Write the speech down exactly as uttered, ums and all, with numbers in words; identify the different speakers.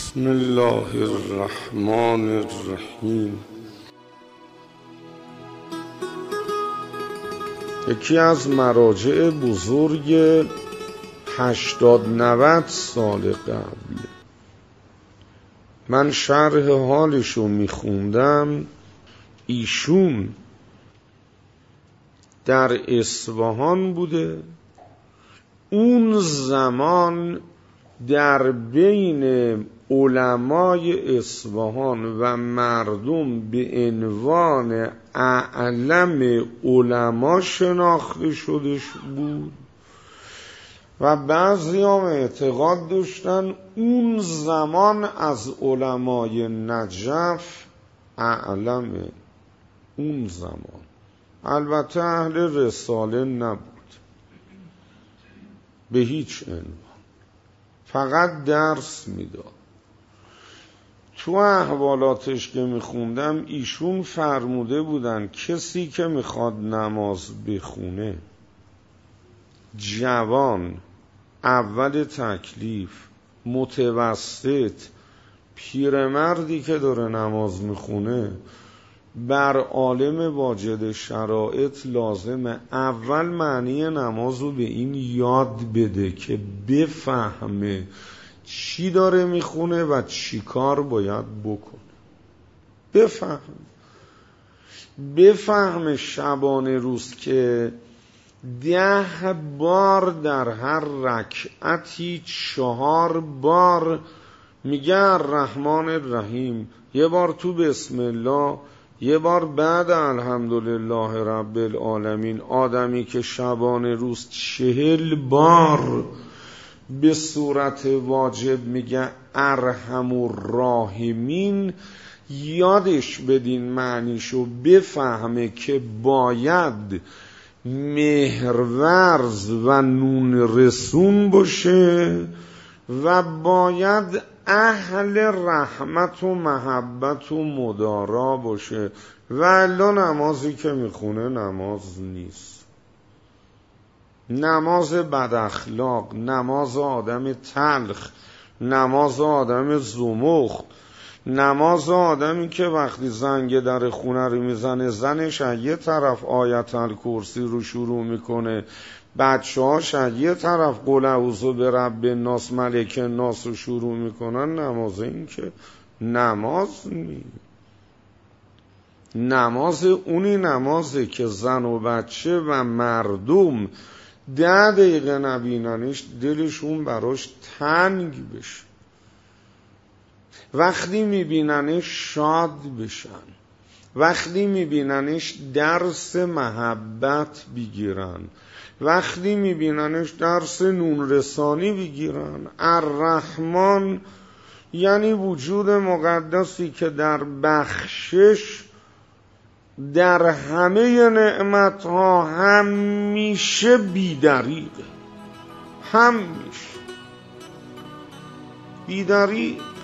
Speaker 1: بسم الله الرحمن الرحیم. یکی از مراجع بزرگ هشتاد نود سال قبل، من شرح حالشو میخوندم. ایشون در اصفهان بوده. اون زمان در بین علمای اصفهان و مردم به عنوان اعلم علما شناخته شده بود و بعضی هم اعتقاد داشتن اون زمان از علمای نجف اعلمه. اون زمان البته اهل رساله نبود به هیچ عنوان، فقط درس میداد. تو احوالاتش که میخوندم ایشون فرموده بودن کسی که میخواد نماز بخونه، جوان، اول تکلیف، متوسط، پیرمردی که داره نماز میخونه، بر عالم واجد شرایط لازمه اول معنی نماز رو به این یاد بده که بفهمه چی داره میخونه و چی کار باید بکنه. بفهم بفهم شبانه روز که ده بار در هر رکعتی چهار بار میگه الرحمن الرحیم، یه بار تو بسم الله، یه بار بعد الحمدلله رب العالمین. آدمی که شبانه روز چهل بار به صورت واجب میگه ارحم الراحمین، یادش بدین معنیشو، بفهمه که باید مهرورز و نون رسون باشه و باید اهل رحمت و محبت و مدارا باشه و الا نمازی که میخونه نماز نیست. نماز بد اخلاق، نماز آدم تلخ، نماز آدم زمخت، نماز آدمی که وقتی زنگ در خونه رو میزنه زنش از یه طرف آیت الکرسی رو شروع میکنه، بچه هاش از یه طرف قل اعوذ برب الناس ملک الناس رو شروع میکنن. نماز این که نماز نیست. نماز اونی نمازه که زن و بچه و مردم ده دقیقه نبیننش دلشون براش تنگ بشه، وقتی میبیننش شاد بشن، وقتی میبیننش درس محبت بگیرن، وقتی میبیننش درس نون رسانی بگیرن. الرحمن یعنی وجود مقدسی که در بخشش در همه نعمتها همیشه بی‌دریغه، همیشه بی‌دریغ.